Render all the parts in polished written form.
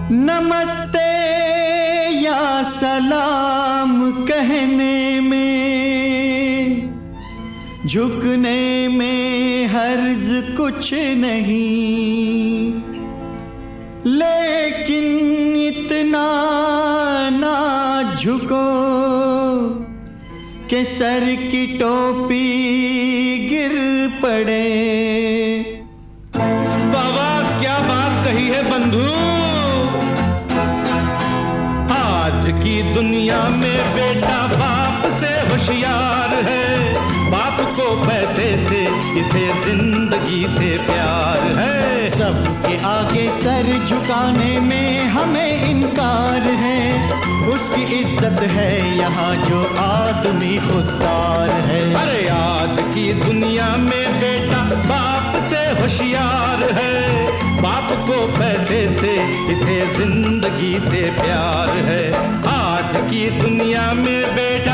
नमस्ते या सलाम कहने में, झुकने में हर्ज कुछ नहीं, लेकिन इतना ना झुको कि सर की टोपी गिर पड़े। बाबा क्या बात कही है बंधु। आज की दुनिया में बेटा बाप से होशियार है, बाप को पैसे से इसे जिंदगी से प्यार है। सबके आगे सर झुकाने में हमें इनकार है, उसकी इज्जत है यहाँ जो आदमी खुददार है। अरे आज की दुनिया में बेटा बाप से होशियार है, बाप को पैसे से इसे जिंदगी से प्यार है। आज की दुनिया में बेटा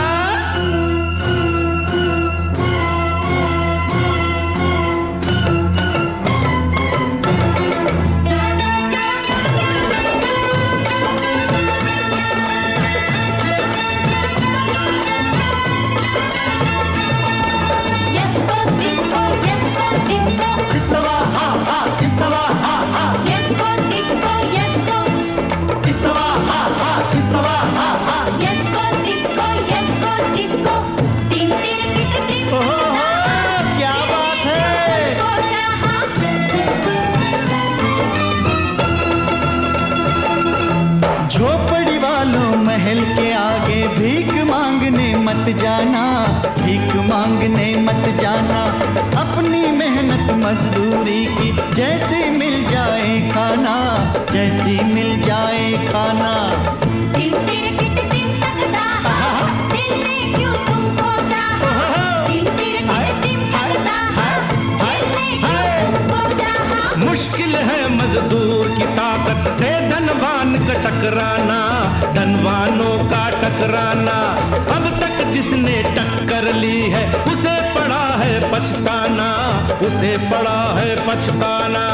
झोपड़ी वालों महल के आगे भीख मांगने मत जाना, भीख मांगने मत जाना। अपनी मेहनत मजदूरी की जैसे मिल जाए खाना, जैसी मिल जाए खाना। मुश्किल है मजदूर की ताकत से धनवान का टकराना, धनवानों का टकराना। अब तक जिसने टक्कर ली है उसे पड़ा है पछताना, उसे पड़ा है पछताना।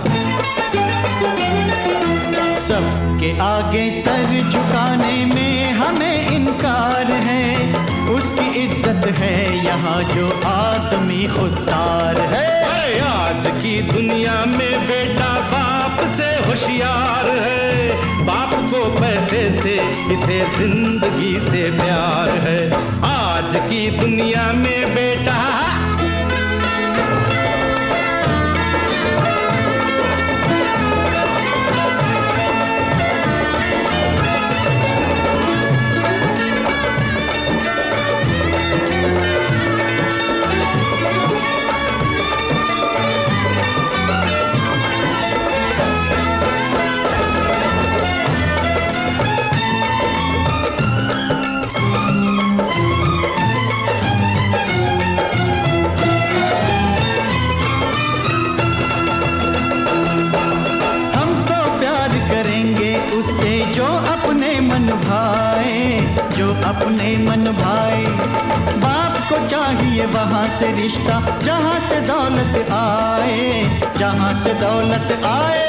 सबके आगे सर झुकाने में हमें इनकार है, उसकी इज्जत है यहाँ जो आदमी खुददार है। आज की दुनिया में बेटा बाप से होशियार है, बाप को पैसे से इसे जिंदगी से प्यार है। आज की दुनिया में बेटा जो अपने मन भाए। बाप को चाहिए वहाँ से रिश्ता जहाँ से दौलत आए, जहाँ से दौलत आए।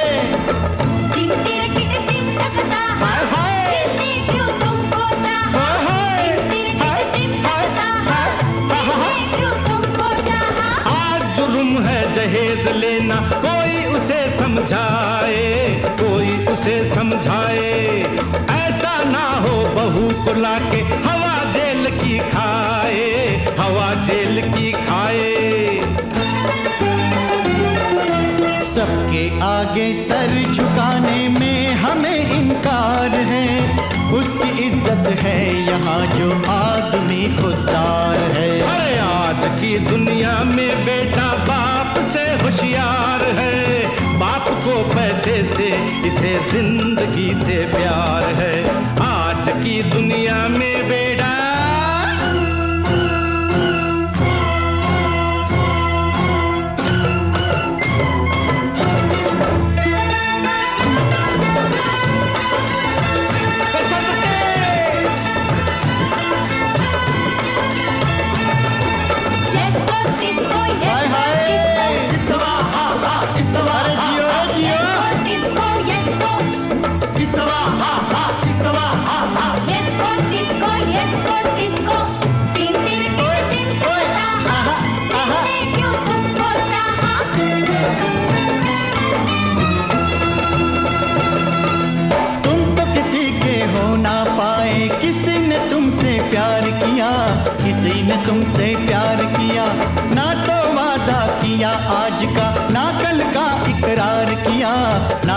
आज जुर्म है जहेज लेना, कोई उसे समझाए, कोई उसे समझाए। ऐसा ना हो बहू को लाके हवा जेल की खाए, हवा जेल की खाए। सबके आगे सर झुकाने में हमें इनकार है, उसकी इज्जत है यहाँ जो आदमी खुददार है। अरे आज की दुनिया में बेटा बाप से होशियार है, बाप को पैसे से इसे जिंदगी से प्यार है। आज की दुनिया में बेटा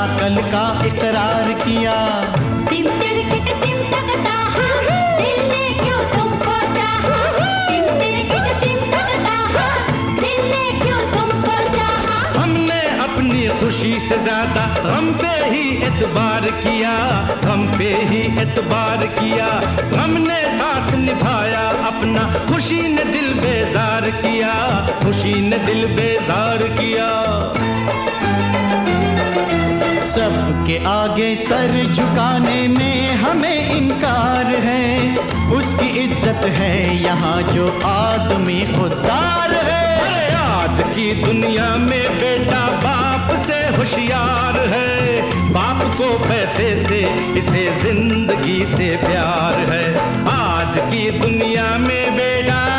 कल का इकरार किया। टिम तिरकिट टिम टकता हाँ, दिल ने क्यों तुमको चाहा। टिम तिरकिट टिम टकता हाँ, दिल ने क्यों तुमको चाहा। हमने अपनी खुशी से ज्यादा गम पे ही एतबार किया, गम पे ही एतबार किया। गम ने साथ निभाया अपना, खुशी ने दिल बेजार किया, खुशी ने दिल बेजार किया। सबके आगे सर झुकाने में हमें इनकार है, उसकी इज्जत है यहाँ जो आदमी खुददार है। अरे आज की दुनिया में बेटा बाप से होशियार है, बाप को पैसे से इसे जिंदगी से प्यार है। आज की दुनिया में बेटा